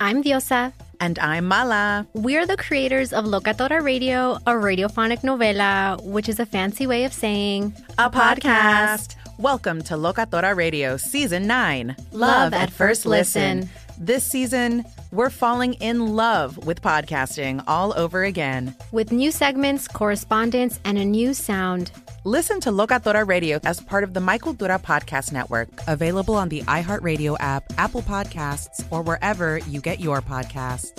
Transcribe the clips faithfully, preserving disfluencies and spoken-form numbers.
I'm Diosa. And I'm Mala. We're the creators of Locatora Radio, a radiophonic novela, which is a fancy way of saying a, a podcast. podcast. Welcome to Locatora Radio Season nine, Love, love at, at First listen. listen. This season, we're falling in love with podcasting all over again. With new segments, correspondence, and a new sound. Listen to Locatora Radio as part of the My Cultura Podcast Network, available on the iHeartRadio app, Apple Podcasts, or wherever you get your podcasts.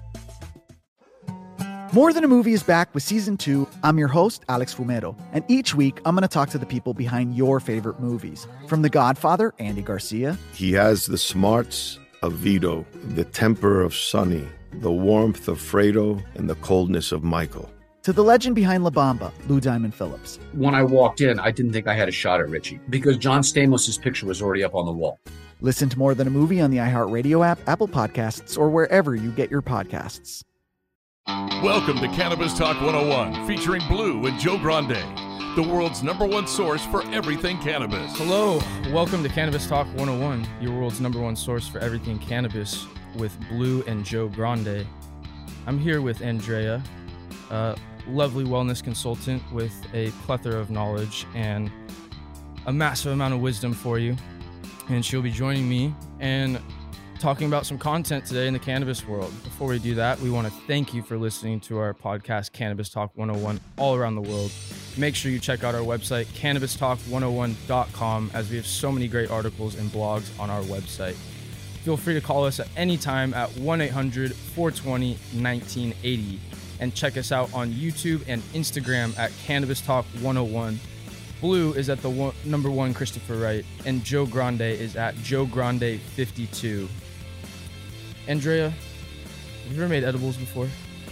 More Than a Movie is back with Season two. I'm your host, Alex Fumero, and each week I'm going to talk to the people behind your favorite movies. From The Godfather, Andy Garcia. He has the smarts of Vito, the temper of Sonny, the warmth of Fredo, and the coldness of Michael. To the legend behind La Bamba, Lou Diamond Phillips. When I walked in, I didn't think I had a shot at Richie because John Stamos' picture was already up on the wall. Listen to More Than a Movie on the iHeartRadio app, Apple Podcasts, or wherever you get your podcasts. Welcome to Cannabis Talk one oh one, featuring Blue and Joe Grande, the world's number one source for everything cannabis. Hello, welcome to Cannabis Talk one oh one, your world's number one source for everything cannabis with Blue and Joe Grande. I'm here with Andrea, a lovely wellness consultant with a plethora of knowledge and a massive amount of wisdom for you. And she'll be joining me and talking about some content today in the cannabis world. Before we do that, we want to thank you for listening to our podcast, Cannabis Talk one oh one, all around the world. Make sure you check out our website, cannabis talk one oh one dot com, as we have so many great articles and blogs on our website. Feel free to call us at any time at one eight hundred four two zero nineteen eighty. And check us out on YouTube and Instagram at Cannabis Talk one oh one. Blue is at the one, number one Christopher Wright, and Joe Grande is at Joe Grande fifty-two. Andrea, have you ever made edibles before?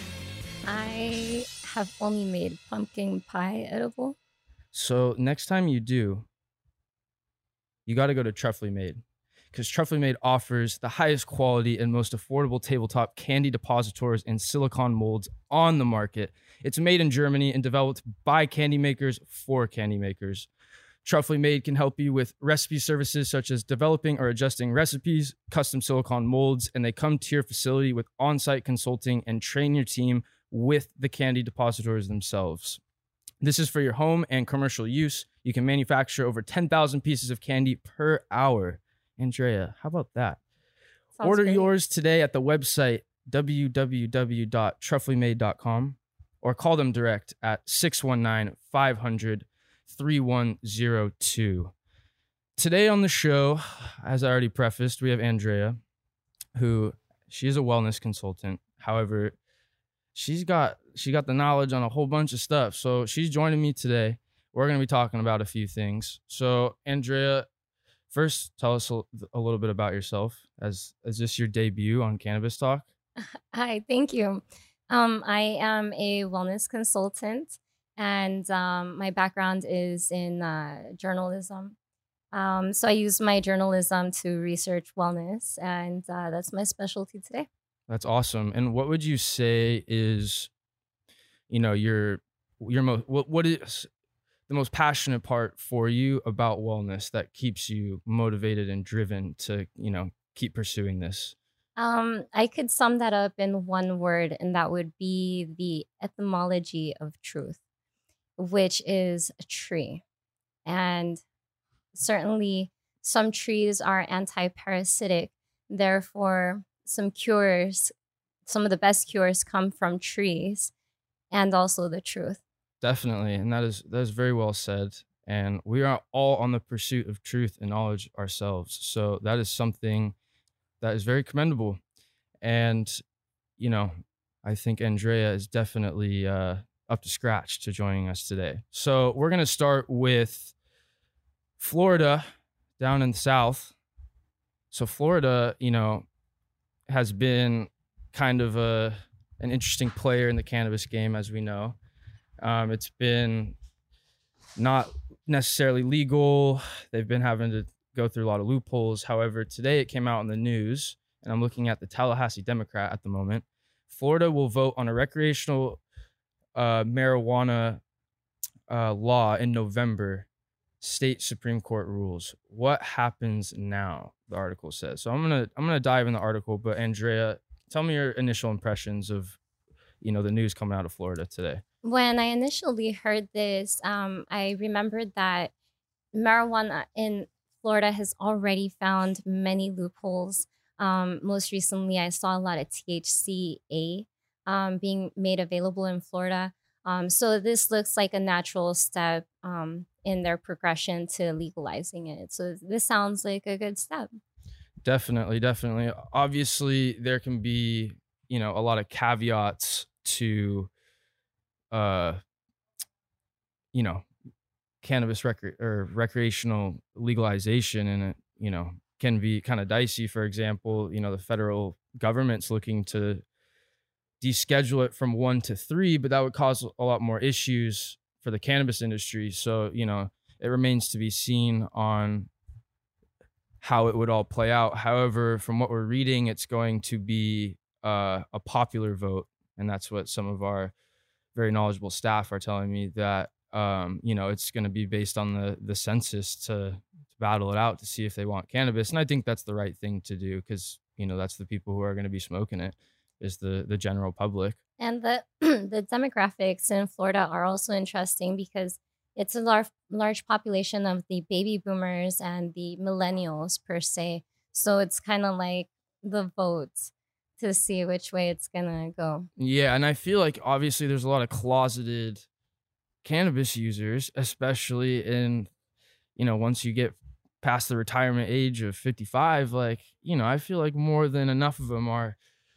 I have only made pumpkin pie edible. So next time you do, you got to go to Truffly Made, because Truffly Made offers the highest quality and most affordable tabletop candy depositors and silicone molds on the market. It's made in Germany and developed by candy makers for candy makers. Truffly Made can help you with recipe services such as developing or adjusting recipes, custom silicone molds, and they come to your facility with on-site consulting and train your team with the candy depositors themselves. This is for your home and commercial use. You can manufacture over ten thousand pieces of candy per hour. Andrea, how about that? Sounds Order great. Yours today at the website w w w dot truffly made dot com or call them direct at six one nine, five hundred, three one zero two. Today on the show, as I already prefaced, we have Andrea, who she is a wellness consultant. However, she's got she got the knowledge on a whole bunch of stuff. So she's joining me today. We're going to be talking about a few things. So Andrea, first, tell us a, a little bit about yourself. As is this your debut on Cannabis Talk? Hi, thank you. Um, I am a wellness consultant, and um, my background is in uh, journalism. Um, so I use my journalism to research wellness, and uh, that's my specialty today. That's awesome. And what would you say is, you know, your your most what what is the most passionate part for you about wellness that keeps you motivated and driven to, you know, keep pursuing this? Um, I could sum that up in one word, and that would be the etymology of truth, which is a tree. And certainly some trees are anti-parasitic. Therefore, some cures, some of the best cures come from trees, and also the truth. Definitely. And that is that is very well said. And we are all on the pursuit of truth and knowledge ourselves. So that is something that is very commendable. And, you know, I think Andrea is definitely uh, up to scratch to joining us today. So we're going to start with Florida down in the South. So Florida, you know, has been kind of a an interesting player in the cannabis game, as we know. Um, it's been not necessarily legal. They've been having to go through a lot of loopholes. However, today it came out in the news, and I'm looking at the Tallahassee Democrat at the moment. Florida will vote on a recreational uh, marijuana uh, law in November. State Supreme Court rules. What happens now? the article says. So I'm gonna I'm gonna dive in the article. But Andrea, tell me your initial impressions of, you know, the news coming out of Florida today. When I initially heard this, um, I remembered that marijuana in Florida has already found many loopholes. Um, most recently, I saw a lot of T H C A um, being made available in Florida. Um, so this looks like a natural step um, in their progression to legalizing it. So this sounds like a good step. Definitely, definitely. Obviously, there can be, you know, a lot of caveats to, uh, you know, cannabis recre- or recreational legalization, and it, you know, can be kind of dicey. For example, you know, the federal government's looking to deschedule it from one to three, but that would cause a lot more issues for the cannabis industry. So, you know, it remains to be seen on how it would all play out. However, from what we're reading, it's going to be uh, a popular vote. And that's what some of our very knowledgeable staff are telling me, that, um, you know, it's going to be based on the, the census to, to battle it out to see if they want cannabis. And I think that's the right thing to do, because, you know, that's the people who are going to be smoking it, is the the general public. And the the demographics in Florida are also interesting, because it's a large large population of the baby boomers and the millennials per se. So it's kind of like the votes to see which way it's gonna go. Yeah, and I feel like obviously there's a lot of closeted cannabis users, especially in, you know, once you get past the retirement age of fifty-five. Like, you know, I feel like more than enough of them are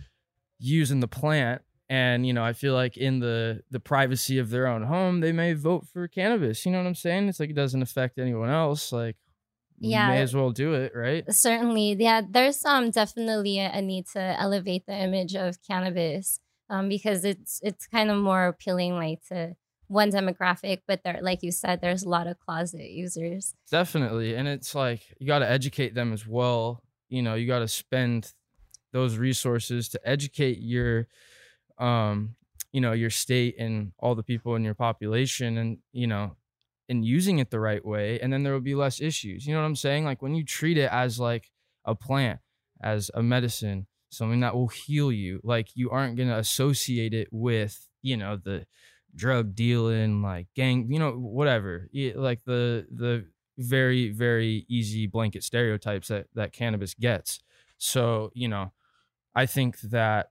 using the plant, and, you know, I feel like in the the privacy of their own home, they may vote for cannabis. You know what I'm saying? It's like, it doesn't affect anyone else. Like, yeah, may as well do it, right? Certainly. Yeah, there's um definitely a, a need to elevate the image of cannabis, um because it's it's kind of more appealing, like, to one demographic, but there, like you said, there's a lot of closet users. Definitely. And it's like, you got to educate them as well. You know, you got to spend those resources to educate your, um, you know, your state and all the people in your population, and, you know, in using it the right way. And then there will be less issues. You know what I'm saying? Like, when you treat it as like a plant, as a medicine, something that will heal you, like, you aren't going to associate it with, you know, the drug dealing, like gang, you know, whatever, like the, the very, very easy blanket stereotypes that, that cannabis gets. So, you know, I think that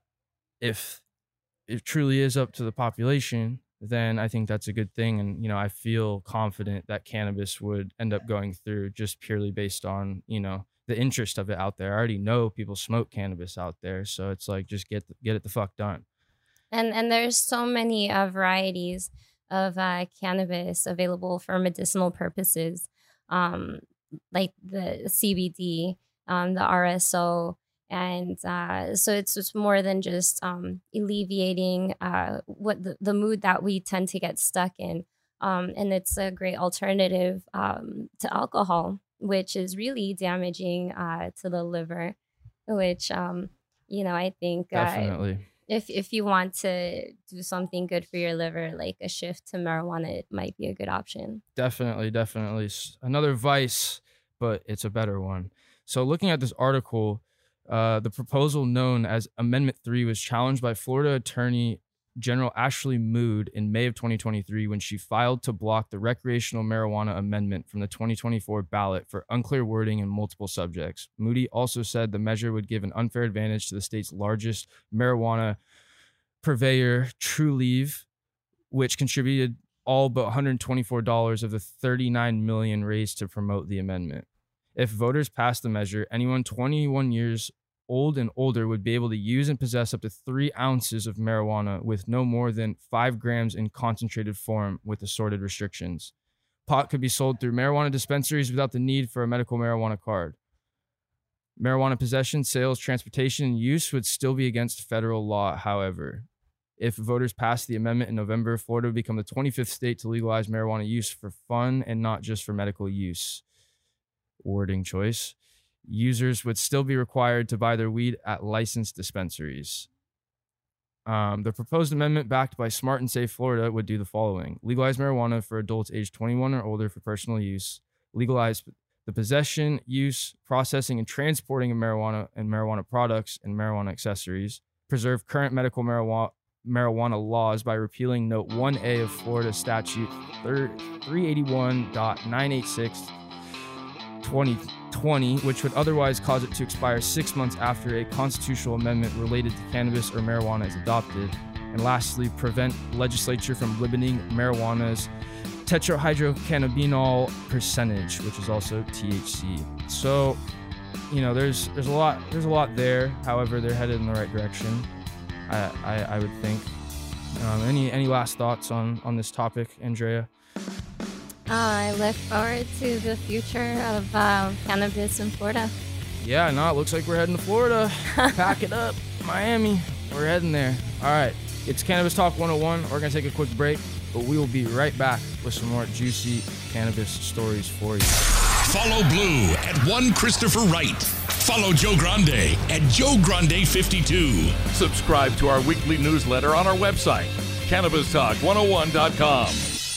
if it truly is up to the population, then I think that's a good thing. And, you know, I feel confident that cannabis would end up going through, just purely based on, you know, the interest of it out there. I already know people smoke cannabis out there. So it's like, just get, get it the fuck done. And, and there's so many uh, varieties of uh, cannabis available for medicinal purposes, um, like the C B D, um, the R S O. And uh, so it's just more than just um, alleviating uh, what the, the mood that we tend to get stuck in. Um, and it's a great alternative um, to alcohol, which is really damaging uh, to the liver, which, um, you know, I think uh, definitely. if, if you want to do something good for your liver, like a shift to marijuana, it might be a good option. Definitely, definitely. Another vice, but it's a better one. So looking at this article, Uh, the proposal known as Amendment three was challenged by Florida Attorney General Ashley Mood in May of twenty twenty-three, when she filed to block the recreational marijuana amendment from the twenty twenty-four ballot for unclear wording in multiple subjects. Moody also said the measure would give an unfair advantage to the state's largest marijuana purveyor, Trulieve, which contributed all but one hundred twenty-four dollars of the thirty-nine million dollars raised to promote the amendment. If voters passed the measure, anyone twenty-one years old and older would be able to use and possess up to three ounces of marijuana with no more than five grams in concentrated form, with assorted restrictions. Pot could be sold through marijuana dispensaries without the need for a medical marijuana card. Marijuana possession, sales, transportation, and use would still be against federal law, however. If voters pass the amendment in November, Florida would become the twenty-fifth state to legalize marijuana use for fun and not just for medical use. Wording choice. Users would still be required to buy their weed at licensed dispensaries. Um, the proposed amendment, backed by Smart and Safe Florida, would do the following: legalize marijuana for adults aged twenty-one or older for personal use, legalize The possession, use, processing, and transporting of marijuana and marijuana products and marijuana accessories. Preserve current medical marijuana marijuana laws by repealing Note one A of Florida Statute three eighty-one point nine eighty-six twenty twenty, which would otherwise cause it to expire six months after a constitutional amendment related to cannabis or marijuana is adopted. And lastly, prevent legislature from limiting marijuana's tetrahydrocannabinol percentage, which is also T H C. So, you know, there's there's a lot there's a lot there. However, they're headed in the right direction, I I, I would think. Um, any any last thoughts on on this topic, Andrea? Uh, I look forward to the future of uh, cannabis in Florida. Yeah, no, it looks like we're heading to Florida. Pack it up, Miami. We're heading there. All right, it's Cannabis Talk one oh one. We're gonna take a quick break, but we will be right back with some more juicy cannabis stories for you. Follow Blue at one Christopher Wright. Follow Joe Grande at Joe Grande fifty-two. Subscribe to our weekly newsletter on our website, cannabis talk one oh one dot com.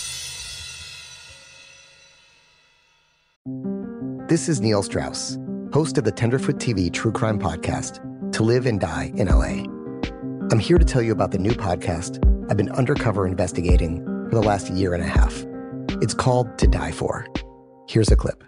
This is Neil Strauss, host of the Tenderfoot T V true crime podcast, To Live and Die in L A. I'm here to tell you about the new podcast I've been undercover investigating for the last year and a half. It's called To Die For. Here's a clip.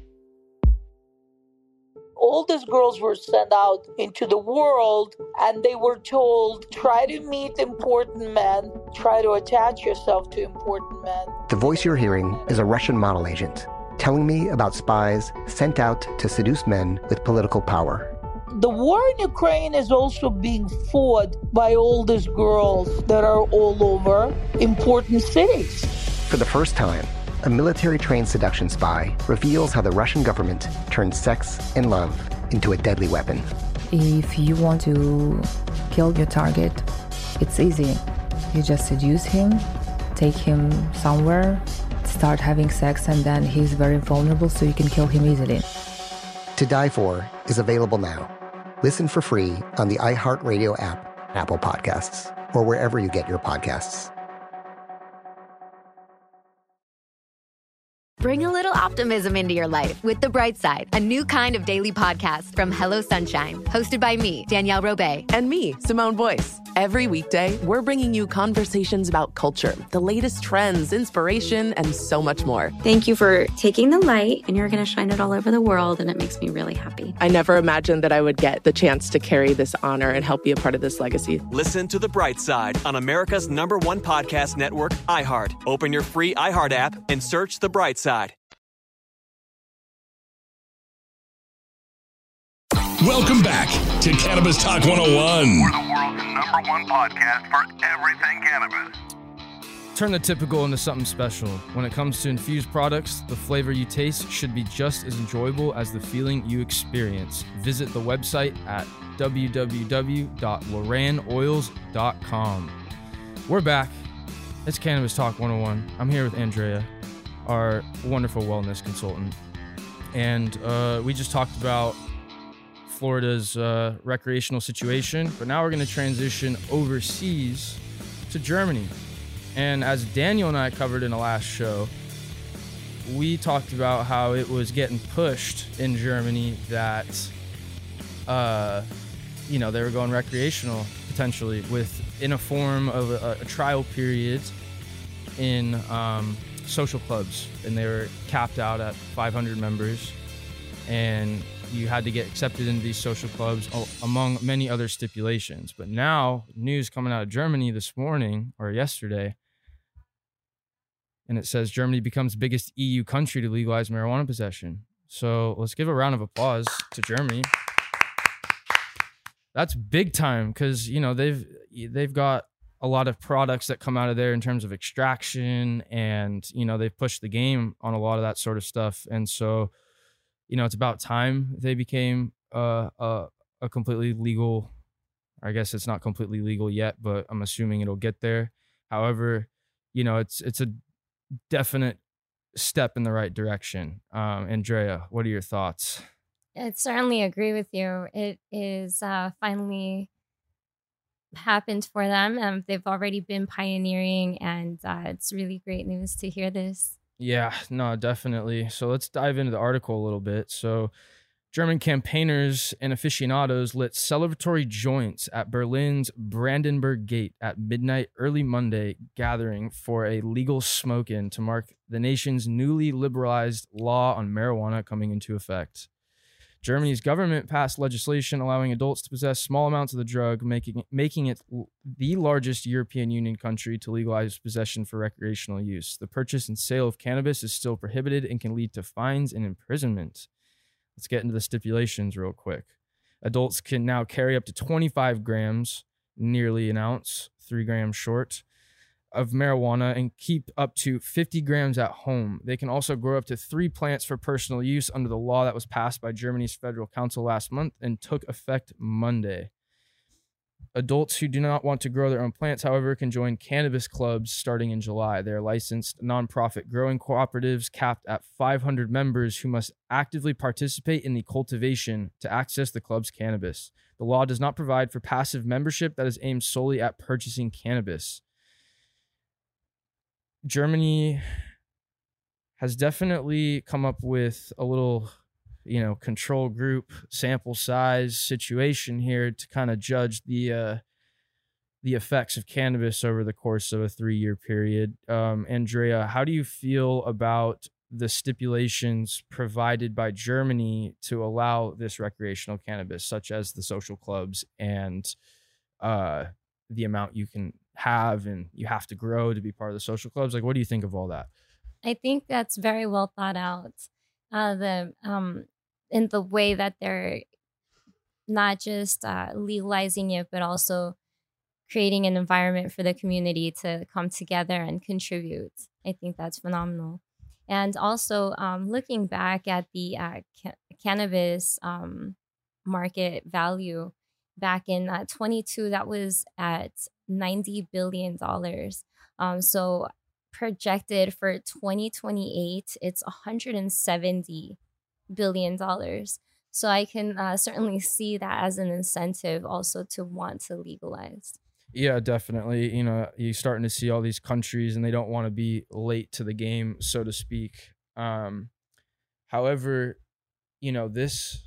All these girls were sent out into the world and they were told, try to meet important men, try to attach yourself to important men. The voice you're hearing is a Russian model agent telling me about spies sent out to seduce men with political power. The war in Ukraine is also being fought by all these girls that are all over important cities. For the first time, a military-trained seduction spy reveals how the Russian government turned sex and love into a deadly weapon. If you want to kill your target, it's easy. You just seduce him, take him somewhere, start having sex, and then he's very vulnerable, so you can kill him easily. To Die For is available now. Listen for free on the iHeartRadio app, Apple Podcasts, or wherever you get your podcasts. Bring a little optimism into your life with The Bright Side, a new kind of daily podcast from Hello Sunshine, hosted by me, Danielle Robay. And me, Simone Boyce. Every weekday, we're bringing you conversations about culture, the latest trends, inspiration, and so much more. Thank you for taking the light, and you're going to shine it all over the world, and it makes me really happy. I never imagined that I would get the chance to carry this honor and help be a part of this legacy. Listen to The Bright Side on America's number one podcast network, iHeart. Open your free iHeart app and search The Bright Side. Welcome back to Cannabis Talk one oh one. We're the world's number one podcast for everything cannabis. Turn the typical into something special. When it comes to infused products, the flavor you taste should be just as enjoyable as the feeling you experience. Visit the website at w w w dot loran oils dot com. We're back. It's Cannabis Talk one oh one. I'm here with Andrea, our wonderful wellness consultant. And uh, we just talked about Florida's uh, recreational situation, but now we're going to transition overseas to Germany. And as Daniel and I covered in the last show, we talked about how it was getting pushed in Germany that, uh, you know, they were going recreational potentially with in a form of a, a trial period in um, social clubs, and they were capped out at five hundred members, and you had to get accepted into these social clubs, among many other stipulations. But now, news coming out of Germany this morning or yesterday, and it says Germany becomes biggest E U country to legalize marijuana possession. So let's give a round of applause to Germany. That's big time, because you know they've they've got a lot of products that come out of there in terms of extraction, and you know they've pushed the game on a lot of that sort of stuff, and so. You know, it's about time they became uh, a, a completely legal, I guess it's not completely legal yet, but I'm assuming it'll get there. However, you know, it's it's a definite step in the right direction. Um, Andrea, what are your thoughts? I certainly agree with you. It is uh, finally happened for them. Um, they've already been pioneering, and uh, it's really great news to hear this. Yeah, no, definitely. So let's dive into the article a little bit. So German campaigners and aficionados lit celebratory joints at Berlin's Brandenburg Gate at midnight early Monday, gathering for a legal smoke-in to mark the nation's newly liberalized law on marijuana coming into effect. Germany's government passed legislation allowing adults to possess small amounts of the drug, making making it the largest European Union country to legalize possession for recreational use. The purchase and sale of cannabis is still prohibited and can lead to fines and imprisonment. Let's get into the stipulations real quick. Adults can now carry up to twenty-five grams, nearly an ounce, three grams short, of marijuana and keep up to fifty grams at home. They can also grow up to three plants for personal use under the law that was passed by Germany's Federal Council last month and took effect Monday. Adults who do not want to grow their own plants, however, can join cannabis clubs starting in July. They are licensed nonprofit growing cooperatives capped at five hundred members who must actively participate in the cultivation to access the club's cannabis. The law does not provide for passive membership that is aimed solely at purchasing cannabis. Germany has definitely come up with a little, you know, control group sample size situation here to kind of judge the uh, the effects of cannabis over the course of a three-year period. Um, Andrea, how do you feel about the stipulations provided by Germany to allow this recreational cannabis, such as the social clubs and uh, the amount you can have and you have to grow to be part of the social clubs? Like, what do you think of all that? I think that's very well thought out. Uh, the um, in the way that they're not just uh, legalizing it, but also creating an environment for the community to come together and contribute. I think that's phenomenal. And also um, looking back at the uh, ca- cannabis um, market value back in uh, twenty-two, that was at ninety billion dollars. Um, so projected for twenty twenty-eight, it's one hundred seventy billion dollars. So I can uh, certainly see that as an incentive also to want to legalize. Yeah, definitely. You know, you're starting to see all these countries and they don't want to be late to the game, so to speak. Um, however, you know, this,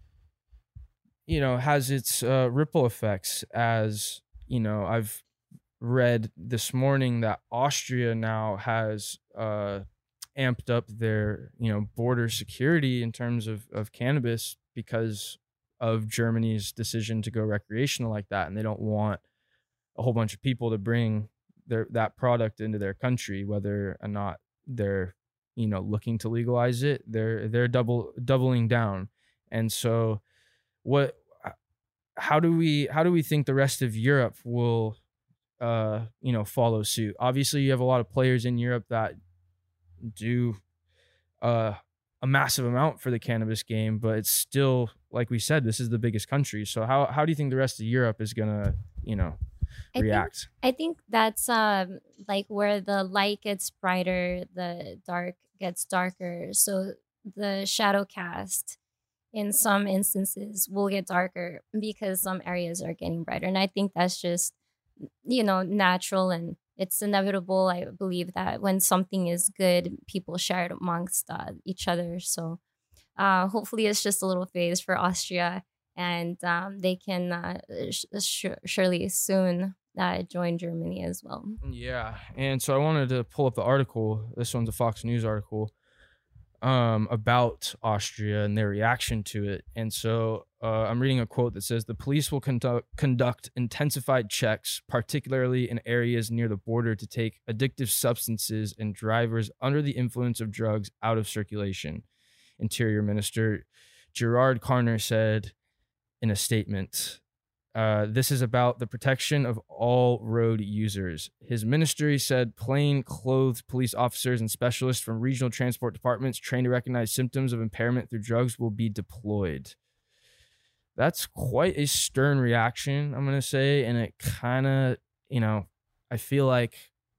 you know, has its uh, ripple effects, as, you know, I've read this morning that Austria now has uh, amped up their, you know, border security in terms of, of cannabis because of Germany's decision to go recreational like that. And they don't want a whole bunch of people to bring their that product into their country, whether or not they're, you know, looking to legalize it. They're they're double doubling down. And so what how do we how do we think the rest of Europe will uh you know follow suit? Obviously you have a lot of players in Europe that do uh a massive amount for the cannabis game, but it's still, like we said, this is the biggest country. So how how do you think the rest of Europe is gonna, you know, react? I think, I think that's um like where the light gets brighter, the dark gets darker. So the shadow cast in some instances will get darker because some areas are getting brighter. And I think that's just, you know, natural, and it's inevitable. I believe that when something is good, people share it amongst uh, each other. So uh, hopefully it's just a little phase for Austria, and um, they can uh, sh- sh- surely soon uh, join Germany as well. Yeah. And so I wanted to pull up the article. This one's a Fox News article um, about Austria and their reaction to it. And so uh, I'm reading a quote that says, "The police will conduct, conduct intensified checks, particularly in areas near the border, to take addictive substances and drivers under the influence of drugs out of circulation," Interior Minister Gerard Carner said in a statement. Uh, this is about the protection of all road users. His ministry said plain-clothed police officers and specialists from regional transport departments trained to recognize symptoms of impairment through drugs will be deployed. That's quite a stern reaction, I'm going to say, and it kind of, you know, I feel like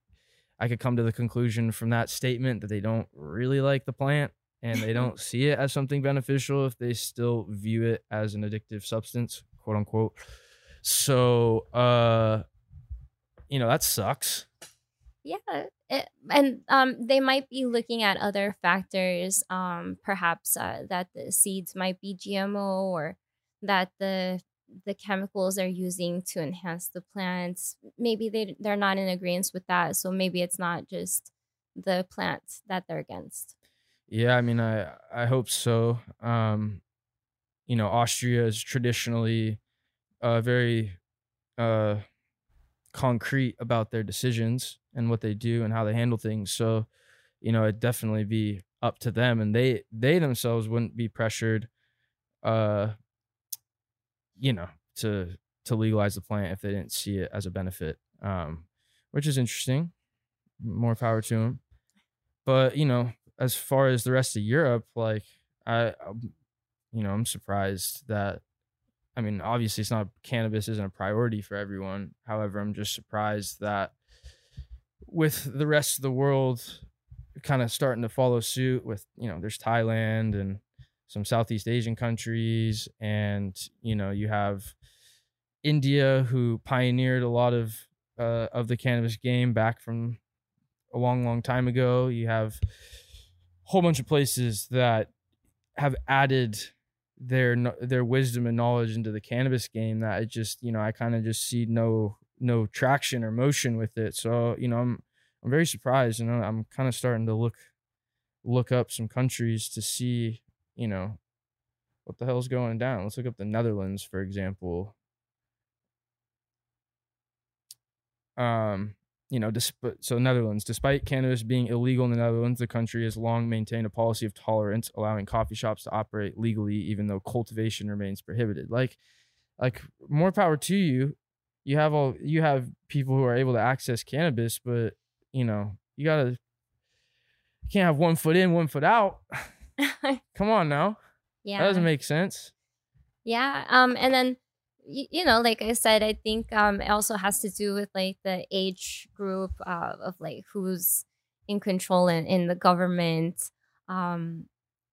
I could come to the conclusion from that statement that they don't really like the plant and they don't see it as something beneficial if they still view it as an addictive substance, quote unquote. So, uh, you know, that sucks. Yeah, it, and um, they might be looking at other factors, um, perhaps uh, that the seeds might be G M O, or that the the chemicals they're using to enhance the plants, maybe they they're not in agreement with that. So maybe it's not just the plants that they're against. Yeah, I mean, I I hope so. Um, you know, Austria is traditionally uh, very uh, concrete about their decisions and what they do and how they handle things. So, you know, it'd definitely be up to them, and they they themselves wouldn't be pressured, uh, you know, to to legalize the plant if they didn't see it as a benefit, um, which is interesting. More power to them. But, you know, as far as the rest of Europe, like I, you know, I'm surprised that, I mean, obviously it's not, cannabis isn't a priority for everyone. However, I'm just surprised that with the rest of the world kind of starting to follow suit with, you know, there's Thailand and some Southeast Asian countries, and, you know, you have India, who pioneered a lot of, uh, of the cannabis game back from a long, long time ago. You have a whole bunch of places that have added their their wisdom and knowledge into the cannabis game that it just, you know, I kind of just see no no traction or motion with it. So, you know, I'm I'm very surprised, and you know, I'm kind of starting to look look up some countries to see, you know, what the hell's going down. Let's look up the Netherlands, for example. Um, you know, disp- so Netherlands, despite cannabis being illegal in the Netherlands, the country has long maintained a policy of tolerance, allowing coffee shops to operate legally, even though cultivation remains prohibited. Like, like more power to you. You have all, you have people who are able to access cannabis, but you know, you gotta, you can't have one foot in, one foot out. Come on now. Yeah. That doesn't make sense. Yeah. Um, and then, you, you know, like I said, I think um, it also has to do with like the age group uh, of like who's in control in, in the government. Um,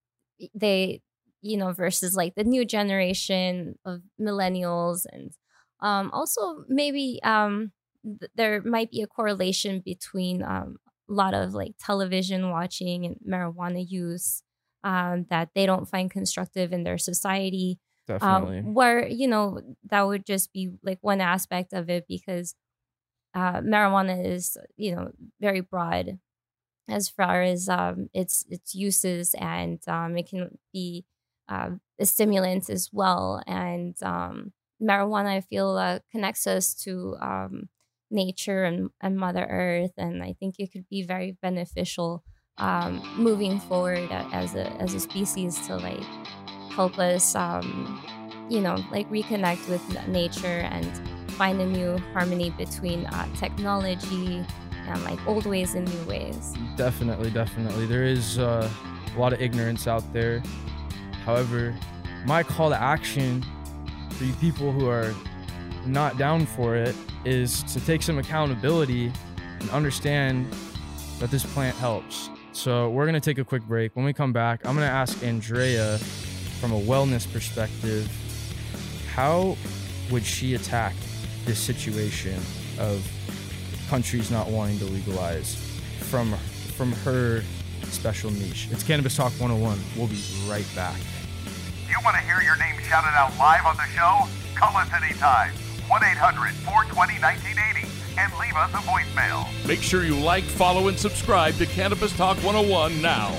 they, you know, versus like the new generation of millennials. And um, also maybe um, th- there might be a correlation between um, a lot of like television watching and marijuana use um, that they don't find constructive in their society. Definitely. Um, where, you know, that would just be like one aspect of it, because uh, marijuana is, you know, very broad as far as um, its its uses, and um, it can be uh, a stimulant as well. And um, marijuana, I feel, uh, connects us to um, nature and, and Mother Earth, and I think it could be very beneficial um, moving forward as a as a species to like help us, um, you know, like reconnect with nature and find a new harmony between uh, technology and like old ways and new ways. Definitely, definitely. There is uh, a lot of ignorance out there. However, my call to action for you people who are not down for it is to take some accountability and understand that this plant helps. So we're going to take a quick break. When we come back, I'm going to ask Andrea, from a wellness perspective, how would she attack this situation of countries not wanting to legalize from from her special niche? It's Cannabis Talk one oh one. We'll be right back. You want to hear your name shouted out live on the show? Call us anytime. one eight hundred four two zero nineteen eighty and leave us a voicemail. Make sure you like, follow, and subscribe to Cannabis Talk one oh one now.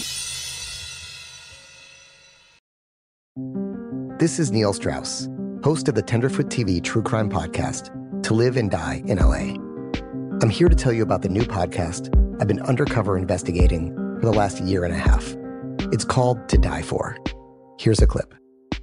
This is Neil Strauss, host of the Tenderfoot T V True Crime Podcast, To Live and Die in L A. I'm here to tell you about the new podcast I've been undercover investigating for the last year and a half. It's called To Die For. Here's a clip.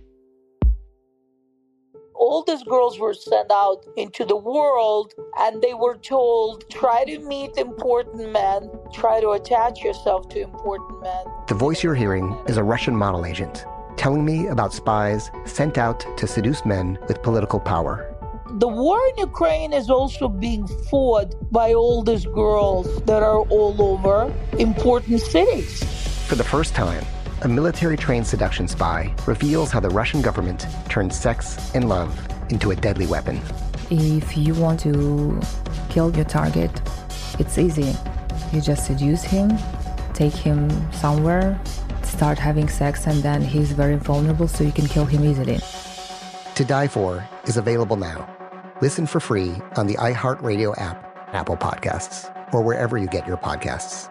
All these girls were sent out into the world and they were told, try to meet important men, try to attach yourself to important men. The voice you're hearing is a Russian model agent telling me about spies sent out to seduce men with political power. The war in Ukraine is also being fought by all these girls that are all over important cities. For the first time, a military-trained seduction spy reveals how the Russian government turned sex and love into a deadly weapon. If you want to kill your target, It's easy. You just seduce him, take him somewhere, start having sex, and then he's very vulnerable, so you can kill him easily. To Die For is available now. Listen for free on the iHeartRadio app, Apple Podcasts, or wherever you get your podcasts.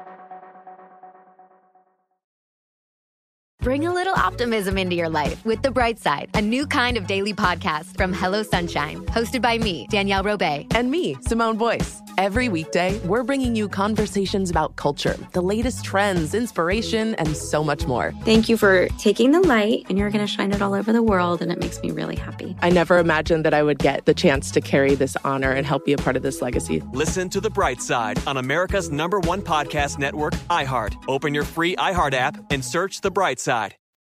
Bring a little optimism into your life with The Bright Side, a new kind of daily podcast from Hello Sunshine, hosted by me, Danielle Robay. And me, Simone Boyce. Every weekday, we're bringing you conversations about culture, the latest trends, inspiration, and so much more. Thank you for taking the light, and you're going to shine it all over the world, and it makes me really happy. I never imagined that I would get the chance to carry this honor and help be a part of this legacy. Listen to The Bright Side on America's number one podcast network, iHeart. Open your free iHeart app and search The Bright Side.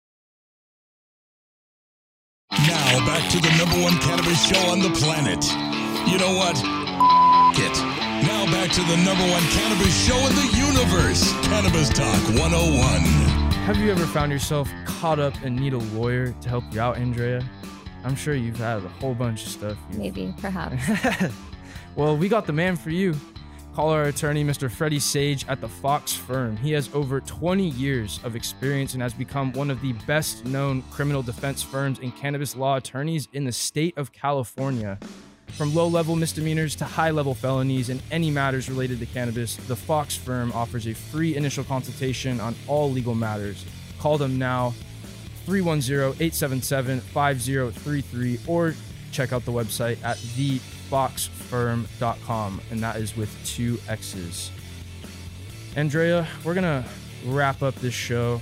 Now back to the number one cannabis show on the planet. You know what? It. Now back to the number one cannabis show in the universe. Cannabis Talk one oh one. Have you ever found yourself caught up and need a lawyer to help you out, Andrea? I'm sure you've had a whole bunch of stuff. Maybe, perhaps. Well, we got the man for you. Call our attorney, Mister Freddie Sage, at the Fox Firm. He has over twenty years of experience and has become one of the best-known criminal defense firms and cannabis law attorneys in the state of California. From low-level misdemeanors to high-level felonies and any matters related to cannabis, the Fox Firm offers a free initial consultation on all legal matters. Call them now, three one zero, eight seven seven, five zero three three, or check out the website at the fox firm dot com, and that is with two X's. Andrea, we're going to wrap up this show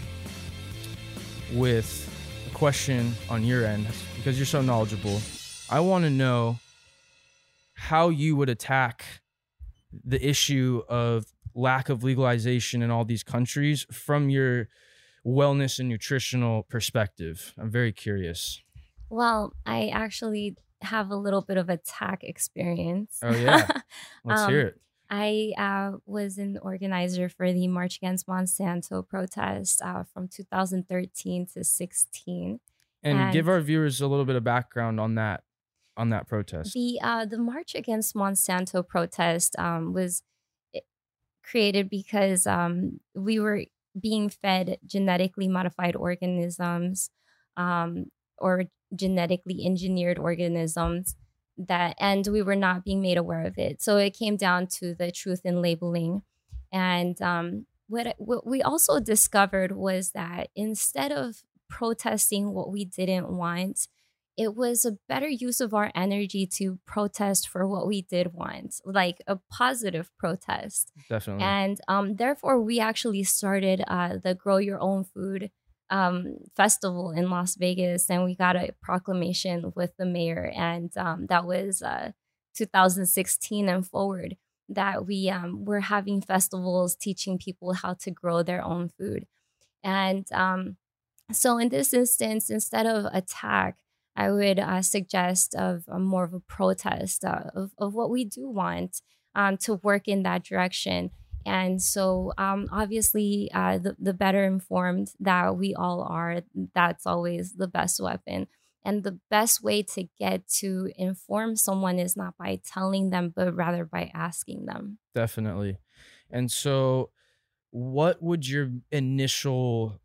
with a question on your end, because you're so knowledgeable. I want to know how you would attack the issue of lack of legalization in all these countries from your wellness and nutritional perspective. I'm very curious. Well, I actually have a little bit of a tech experience. Oh, yeah. Let's um, hear it. I uh, was an organizer for the March Against Monsanto protest uh, from two thousand thirteen to sixteen. And, and give our viewers a little bit of background on that. on that protest? The uh, the March Against Monsanto protest um, was created because um, we were being fed genetically modified organisms um, or genetically engineered organisms that, and we were not being made aware of it. So it came down to the truth in labeling. And um, what, what we also discovered was that instead of protesting what we didn't want, it was a better use of our energy to protest for what we did want, like a positive protest. Definitely. And um, therefore, we actually started uh, the Grow Your Own Food um, festival in Las Vegas, and we got a proclamation with the mayor. And um, that was uh, two thousand sixteen and forward, that we um, were having festivals teaching people how to grow their own food. And um, so in this instance, instead of attack, I would uh, suggest of uh, more of a protest uh, of, of what we do want um, to work in that direction. And so um, obviously, uh, the, the better informed that we all are, that's always the best weapon. And the best way to get to inform someone is not by telling them, but rather by asking them. Definitely. And so what would your initial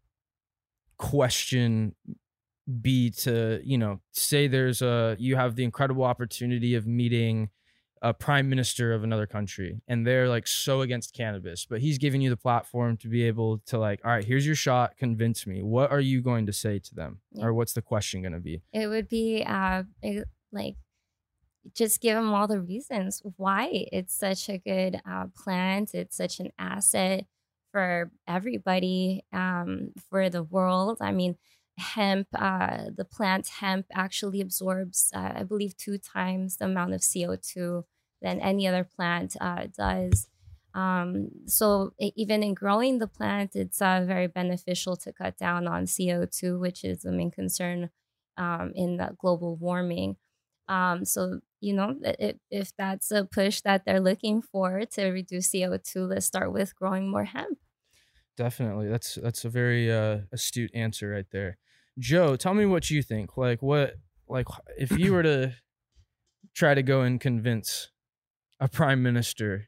question be to, you know, say there's a, you have the incredible opportunity of meeting a prime minister of another country, and they're like so against cannabis, but he's giving you the platform to be able to like, all right, here's your shot, convince me. What are you going to say to them? Yeah. Or what's the question going to be? It would be uh, it, like, just give them all the reasons why it's such a good uh, plant. It's such an asset for everybody, um, for the world. I mean, hemp, uh, the plant hemp actually absorbs, uh, I believe, two times the amount of C O two than any other plant uh, does. Um, so even in growing the plant, it's uh, very beneficial to cut down on C O two, which is the main concern um, in the global warming. Um, so, you know, if, if that's a push that they're looking for to reduce C O two, let's start with growing more hemp. Definitely. That's that's a very uh, astute answer right there. Joe, tell me what you think. Like what, like if you were to try to go and convince a prime minister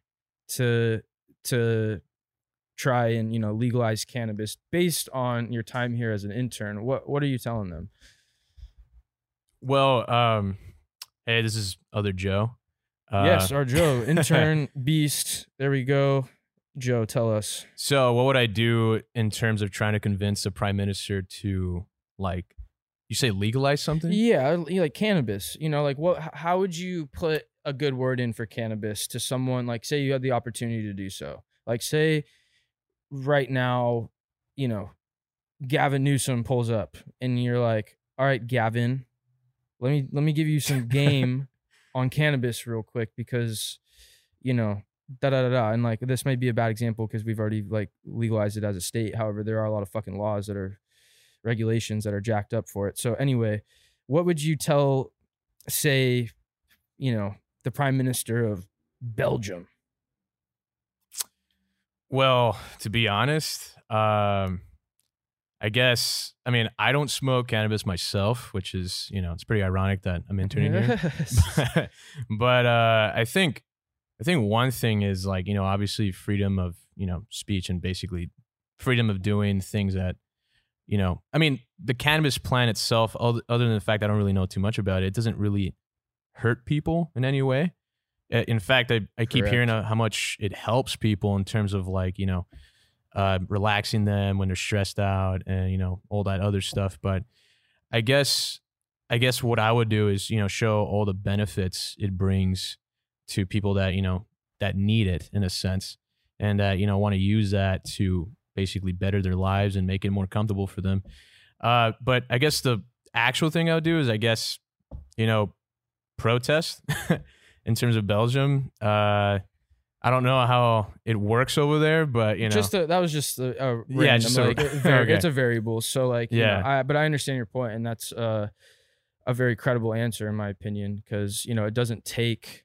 to to try and, you know, legalize cannabis based on your time here as an intern? What what are you telling them? Well, um, hey, this is other Joe. Uh, Yes, our Joe, intern, beast. There we go. Joe, tell us. So what would I do in terms of trying to convince the prime minister to, like, you say legalize something? Yeah, like cannabis. You know, like what? How would you put a good word in for cannabis to someone? Like, say you had the opportunity to do so. Like, say right now, you know, Gavin Newsom pulls up, and you're like, "All right, Gavin, let me let me give you some game on cannabis real quick because, you know." Da da da da, and like this may be a bad example because we've already like legalized it as a state. However, there are a lot of fucking laws that are regulations that are jacked up for it. So anyway, what would you tell, say, you know, the prime minister of Belgium? Well, to be honest, um, I guess, I mean, I don't smoke cannabis myself, which is, you know, it's pretty ironic that I'm interning Yes. here. But uh, I think. I think one thing is like, you know, obviously freedom of, you know, speech and basically freedom of doing things that, you know, I mean, the cannabis plant itself, other than the fact I don't really know too much about it, it doesn't really hurt people in any way. In fact, I, I keep Correct. hearing how much it helps people in terms of like, you know, uh, relaxing them when they're stressed out and, you know, all that other stuff. But I guess, I guess what I would do is, you know, show all the benefits it brings to people that, you know, that need it in a sense and that, you know, want to use that to basically better their lives and make it more comfortable for them. Uh, but I guess the actual thing I would do is, I guess, you know, protest in terms of Belgium. Uh, I don't know how it works over there, but, you know. Just a, that was just a, a random, yeah, just like, a, var- okay. it's a variable. So like, you yeah, know, I, but I understand your point, and that's uh, a very credible answer in my opinion, because, you know, it doesn't take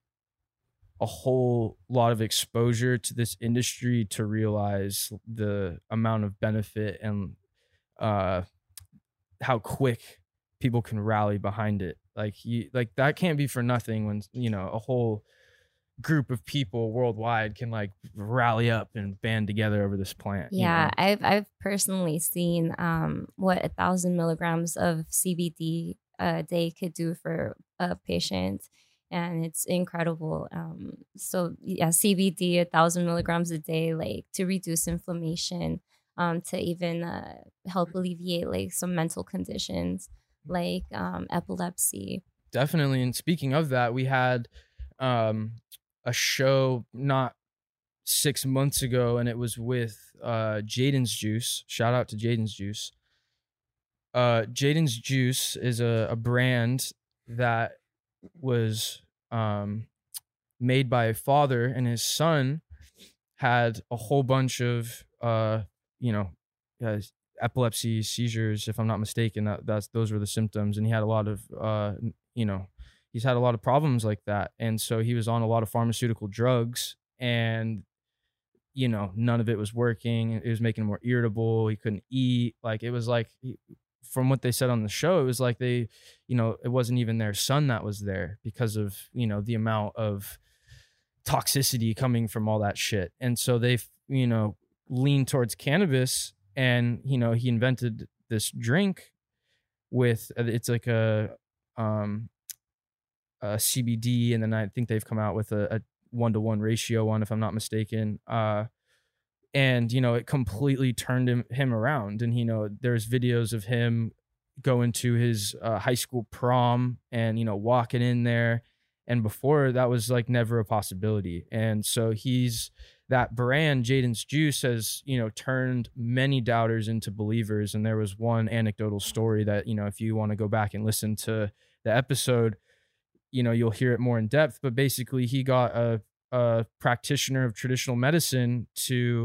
a whole lot of exposure to this industry to realize the amount of benefit and uh, how quick people can rally behind it. Like you, like that can't be for nothing when, you know, a whole group of people worldwide can like rally up and band together over this plant. Yeah, you know? I've I've personally seen um, what a thousand milligrams of C B D a day could do for a patient. And it's incredible. Um, so yeah, C B D, a thousand milligrams a day, like to reduce inflammation, um, to even uh, help alleviate like some mental conditions like um, epilepsy. Definitely. And speaking of that, we had um, a show not six months ago, and it was with uh, Jaden's Juice. Shout out to Jaden's Juice. Uh, Jaden's Juice is a, a brand that was um, made by a father, and his son had a whole bunch of, uh, you know, uh, epilepsy, seizures, if I'm not mistaken. That that's those were the symptoms, and he had a lot of, uh, you know, he's had a lot of problems like that, and so he was on a lot of pharmaceutical drugs, and you know, none of it was working. It was making him more irritable. He couldn't eat. Like it was like. He, from what they said on the show, it was like they, you know, it wasn't even their son that was there because of, you know, the amount of toxicity coming from all that shit. And so they, you know, leaned towards cannabis, and, you know, he invented this drink with, it's like a, um, a C B D. And then I think they've come out with a, a one-to-one ratio one, if I'm not mistaken. Uh, And, you know, it completely turned him, him around. And, you know, there's videos of him going to his uh, high school prom and, you know, walking in there. And before that was like never a possibility. And so he's that brand, Jaden's Juice, has, you know, turned many doubters into believers. And there was one anecdotal story that, you know, if you want to go back and listen to the episode, you know, you'll hear it more in depth. But basically he got a, a practitioner of traditional medicine to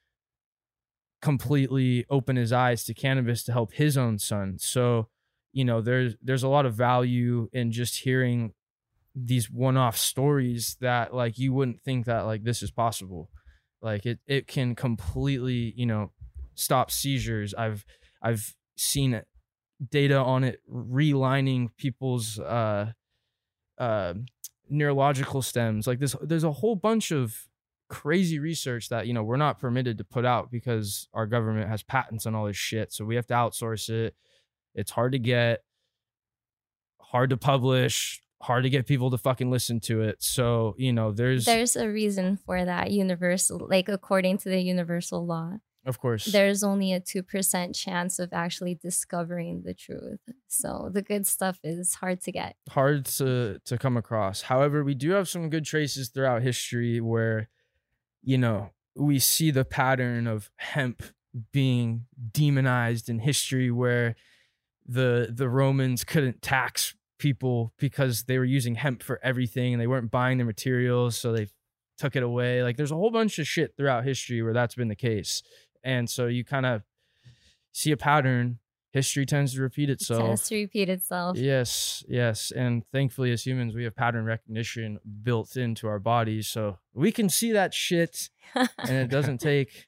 completely open his eyes to cannabis to help his own son. So, you know, there's there's a lot of value in just hearing these one-off stories that like you wouldn't think that like this is possible. Like it it can completely, you know, stop seizures. I've I've seen it, data on it relining people's uh uh neurological stems. Like this, there's a whole bunch of crazy research that, you know, we're not permitted to put out because our government has patents on all this shit. So we have to outsource it. It's hard to get, hard to publish, hard to get people to fucking listen to it. So, you know, there's there's a reason for that universal, like according to the universal law. Of course. There's only a two percent chance of actually discovering the truth. So the good stuff is hard to get. Hard to, to come across. However, we do have some good traces throughout history where, you know, we see the pattern of hemp being demonized in history, where the the Romans couldn't tax people because they were using hemp for everything and they weren't buying the materials, so they took it away. Like, there's a whole bunch of shit throughout history where that's been the case. And so you kind of see a pattern. History tends to repeat itself. It tends to repeat itself. Yes, yes. And thankfully, as humans, we have pattern recognition built into our bodies, so we can see that shit. And it doesn't take,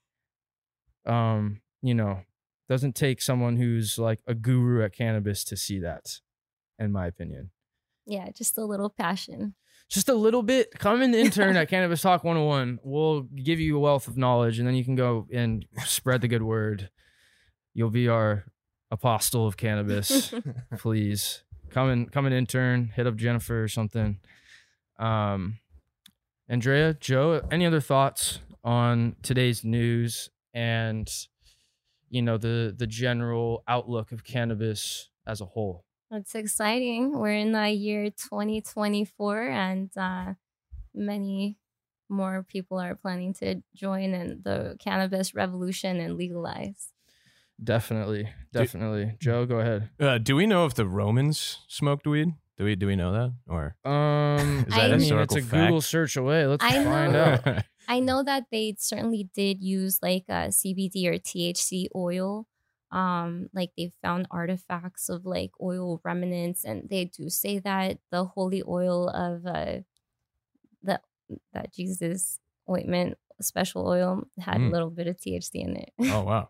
um, you know, doesn't take someone who's like a guru at cannabis to see that, in my opinion. Yeah, just a little passion. Just a little bit. Come and intern at Cannabis Talk one oh one. We'll give you a wealth of knowledge, and then you can go and spread the good word. You'll be our apostle of cannabis. Please come and come and intern. Hit up Jennifer or something. Um, Andrea, Joe, any other thoughts on today's news and, you know, the the general outlook of cannabis as a whole? It's exciting. We're in the year twenty twenty-four, and uh, many more people are planning to join in the cannabis revolution and legalize. Definitely, definitely. Do, Joe, go ahead. Uh, do we know if the Romans smoked weed? Do we do we know that? Or um, is that I a mean, it's a fact? Google search away. Let's I find know, out. I know that they certainly did use like a C B D or T H C oil. Um, like they found artifacts of like oil remnants, and they do say that the holy oil of uh, the that Jesus ointment, special oil, had Mm. a little bit of T H C in it. Oh wow.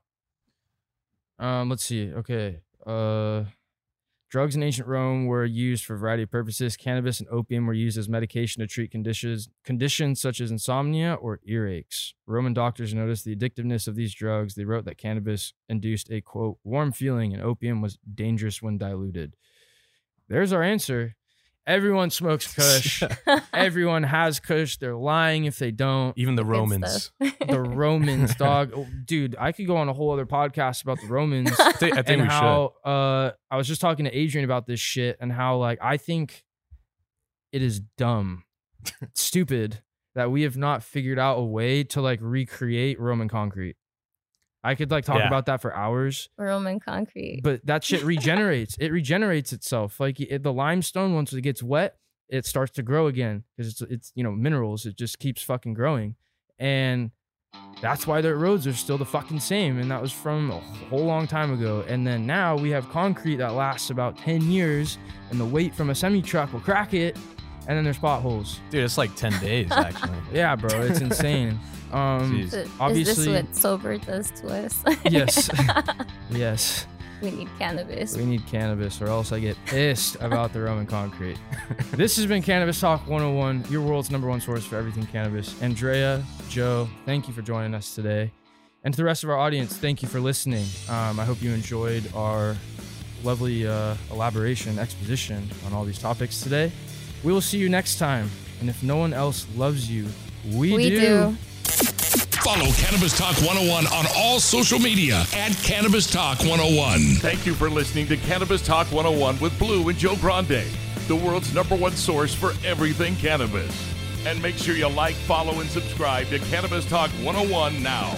Um, let's see. Okay. Uh, drugs in ancient Rome were used for a variety of purposes. Cannabis and opium were used as medication to treat conditions conditions such as insomnia or earaches. Roman doctors noticed the addictiveness of these drugs. They wrote that cannabis induced a, quote, warm feeling, and opium was dangerous when diluted. There's our answer. Everyone smokes Kush. Everyone has Kush. They're lying if they don't. Even the Good Romans. stuff. The Romans, dog. Oh, dude, I could go on a whole other podcast about the Romans. I think, I think and we how uh, I was just talking to Adrian about this shit, and how, like, I think it is dumb, stupid that we have not figured out a way to like recreate Roman concrete. I could like talk Yeah. about that for hours. Roman concrete. But that shit regenerates. It regenerates itself. Like it, the limestone, once it gets wet, it starts to grow again because it's it's you know minerals. It just keeps fucking growing, and that's why their roads are still the fucking same. And that was from a whole long time ago. And then now we have concrete that lasts about ten years, and the weight from a semi truck will crack it, and then there's potholes. Dude, it's like ten days actually. Yeah, bro, it's insane. Um, Is this obviously, what sober does to us? yes, yes. We need cannabis. We need cannabis, or else I get pissed about the Roman concrete. This has been Cannabis Talk one oh one, your world's number one source for everything cannabis. Andrea, Joe, thank you for joining us today. And to the rest of our audience, thank you for listening. Um, I hope you enjoyed our lovely uh, elaboration, exposition on all these topics today. We will see you next time. And if no one else loves you, we, We do. do. Follow Cannabis Talk one oh one on all social media at Cannabis Talk one oh one. Thank you for listening to Cannabis Talk one oh one with Blue and Joe Grande, the world's number one source for everything cannabis. And make sure you like, follow, and subscribe to Cannabis Talk one oh one now.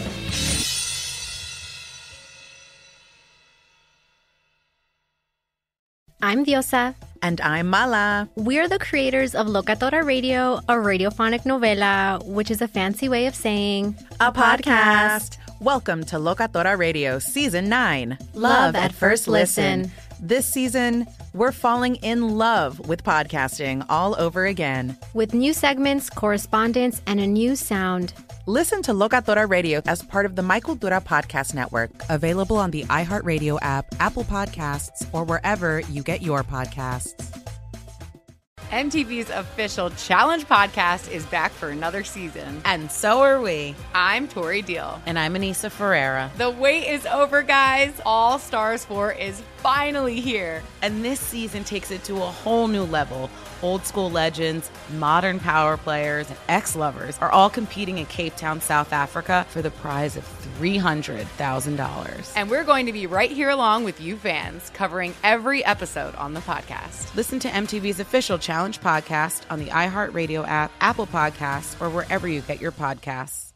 I'm Diosa. And I'm Mala. We're the creators of Locatora Radio, a radiophonic novela, which is a fancy way of saying A podcast. Welcome to Locatora Radio Season nine. Love at First Listen. This season, we're falling in love with podcasting all over again. with new segments, correspondence, and a new sound. Listen to Locatora Radio as part of the My Cultura Podcast Network, available on the iHeartRadio app, Apple Podcasts, or wherever you get your podcasts. M T V's official Challenge podcast is back for another season. And so are we. I'm Tori Deal. And I'm Anissa Ferreira. The wait is over, guys. All Stars four is finally here. And this season takes it to a whole new level. Old school legends, modern power players, and ex-lovers are all competing in Cape Town, South Africa for the prize of three hundred thousand dollars. And we're going to be right here along with you fans, covering every episode on the podcast. Listen to M T V's official Challenge podcast on the iHeartRadio app, Apple Podcasts, or wherever you get your podcasts.